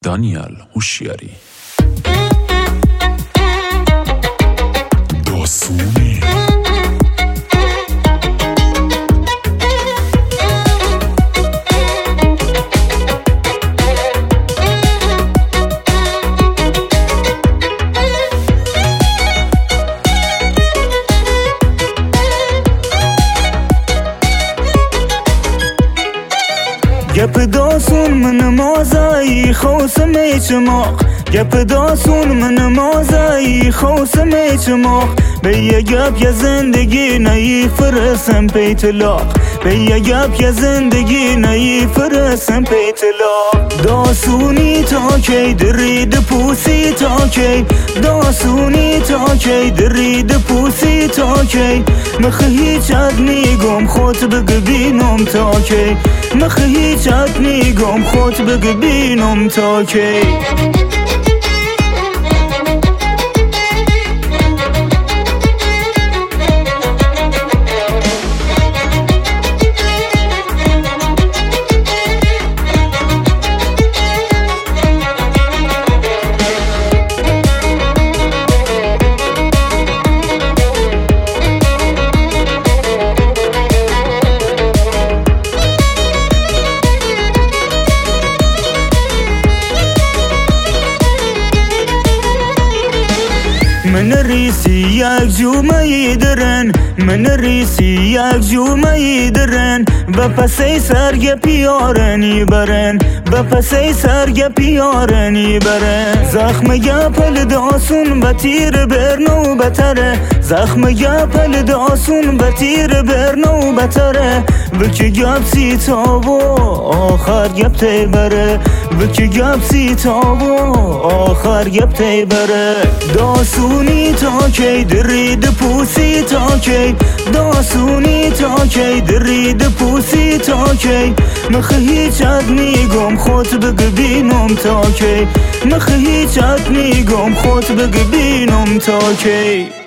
دانیال هوشیاری. داسونی گپ داسون من مازایی خوسم چماق گپ داسون من مازایی خوسم چماق به یه گپ یه زندگی نی فرسم پی طلاق به یه گپ یه زندگی نی فرسم پی طلاق داسونی تا کی درید پوسی تا کی داسونی تا کی درید پوسی تا کی مخ هیچ میگم خود بگبینم تا کی مخ هیچ میگم خود بگبینم تا کی من ریسی یک جومه درن من ریسی یک جومه درن و پسی سرگ پیارنی برن و پسی سرگ پیارنی برن زخم گپل داسون بتیر برنو بتره زخم گپل داسون بتیر برنو بتره وکی گپ سی تابو آخر گپ تی بره وکی گپ سی تابو آخر گپ تی بره داسونی تا کی درید پوسی تا کی داسونی تا کی درید پوسی تا کی مخ هیچ میگم خود بگبینم تا کی مخ هیچ میگم خود بگبینم تا کی